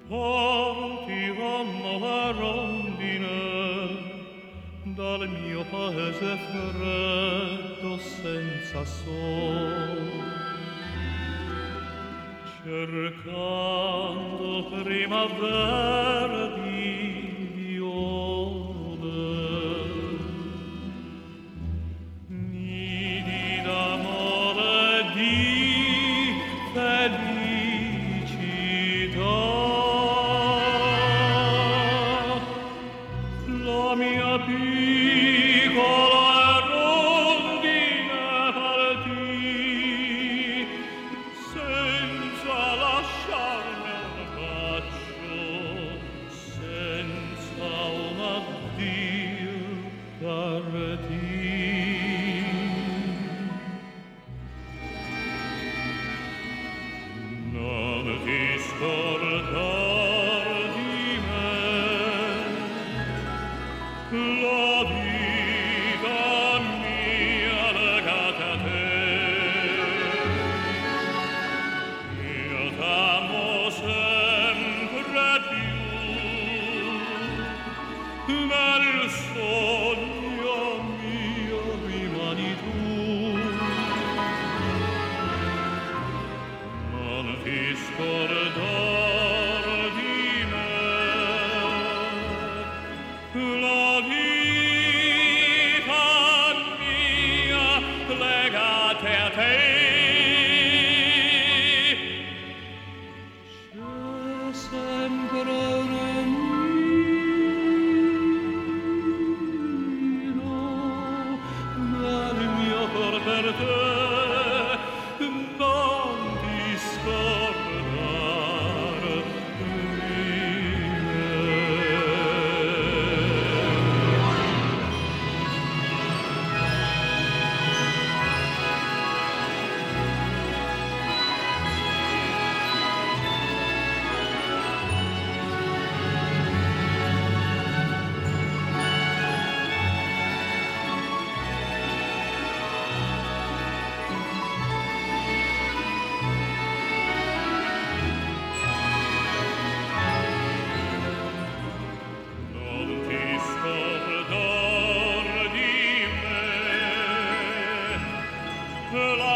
Porti la rondine dal mio paese freddo senza sol, cercando primavera di viole, nidi d'amore di felicità. La mia piccola rondine partì senza lasciarmi un bacio, senza un addio partì. Non ti scordar di me, la vita mia legata a te. Io t'amo sempre più, nel sogno mio rimani tu. Non ti scordar di me, la vita mia legate a te. C'è sempre un nido nel mio cor per te. Non ti scordar di me. Non ti scordar di me, la